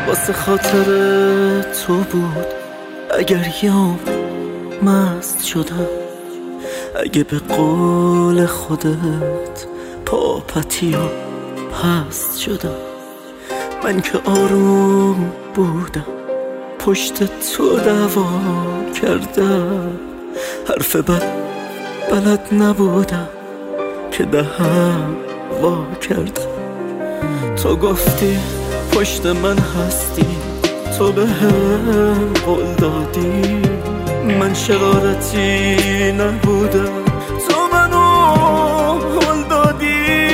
واسه خاطر تو بود اگر یام مست شدم، اگه به قول خودت پاپتی و پست شدم. من که آروم بودم پشت تو دعوا کردم، حرف بلد نبودم که دهم وا کردم. تو گفتی پشت من هستی، تو به هم قول دادی، من شرارتی نبودم، تو منو قول دادی.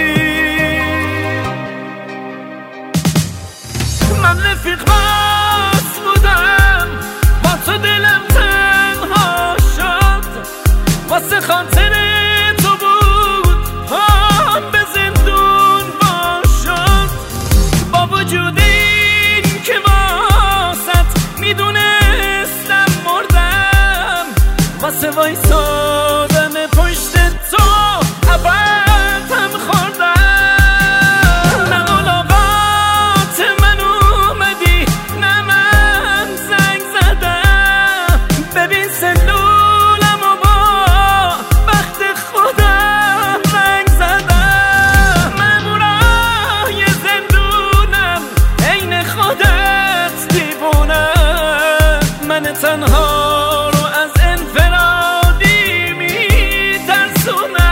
من رفیق بس بودم با تو دلم تنها شد، واسه خاطر تو بود هم به زندون با شد. با وجود این که واسط میدونستم مردم، واسه وایسادن پشت تو ابدم خوردم. نه ملاقات من اومدی نه من زنگ زدم، ببین سلولم و با بخت خودم رنگ زدم. مامورای زندونم عین خودت دیوونم، من تنها رو از انفرادی میترسونم.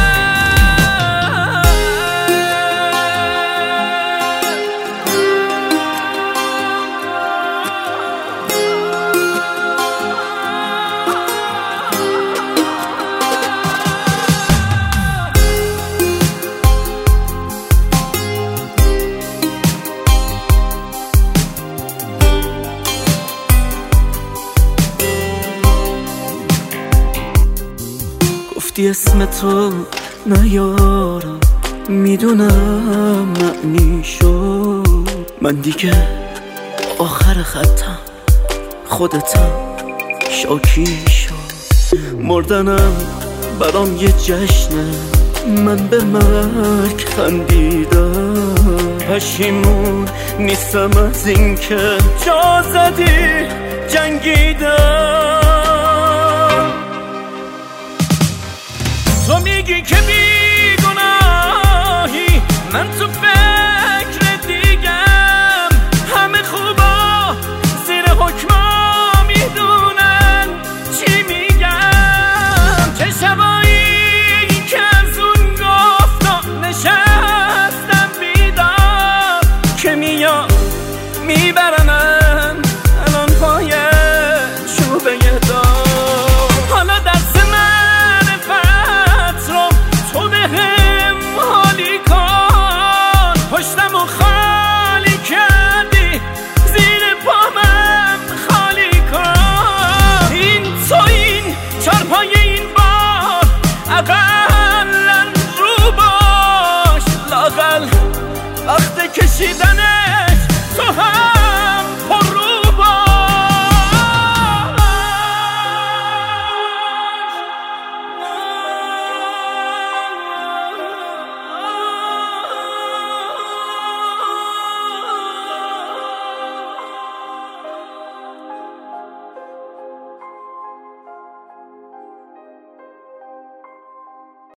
گفتی اسم تو نیارم، میدونم معنی شد. من دیگه آخر خطم، خودتم شاکی شد. مردنم برام یه جشنه، من به مرگ خندیدم. پشیمون نیستم از این که جا زدی جنگیدم. تو میگی که بیگناهی، من تو فکر دیگم. همه خوبا زیر حکما میدونن چی میگم. چه شبایی که از اون گفتا نشستم بیدار، که میبرنم